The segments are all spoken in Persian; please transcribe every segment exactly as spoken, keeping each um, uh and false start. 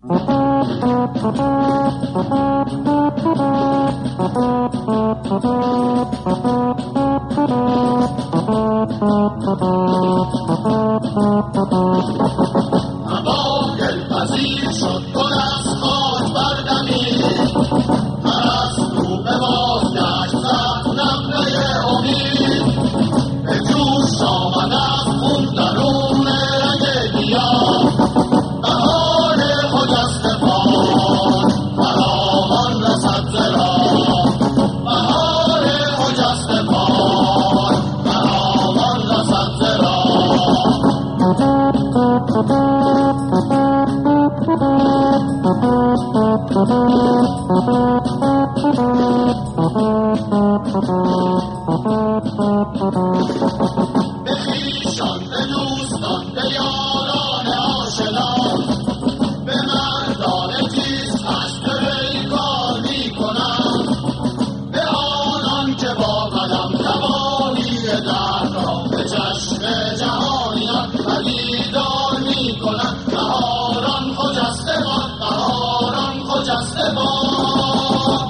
هوا دلپذیر شد گل از خاک بردمید، پرستو به باد گشت زد نقره امید، به جوش آمد از خون درون رگ گیاه، بهار خجسته باد فراوان رسد ز راه، بهار خجسته باد فراوان رسد ز راه. به خویشان به دوستان به یاران آشنا، به مردان تیز خشم پیکار می‌کنم، به آنان که با قلم توانی درد را به چشم جهانیان پدیدار می‌کنند. بهاران خجسته باد، بهاران خجسته باد.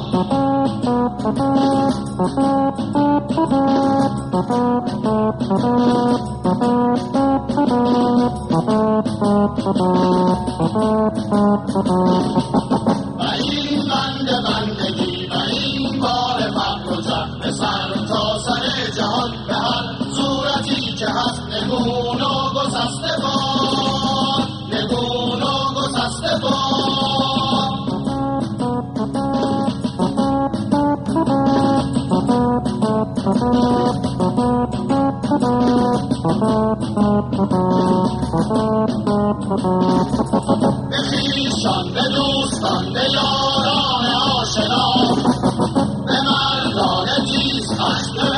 و این بند بندگی و این بار فقر و جد به سر تا سر جهان، به هر صورتی که هست نگون و گسسته باد، نگون و گسسته باد. به خویشان به دوستان به یاران آشنا، به مردان تیز خشم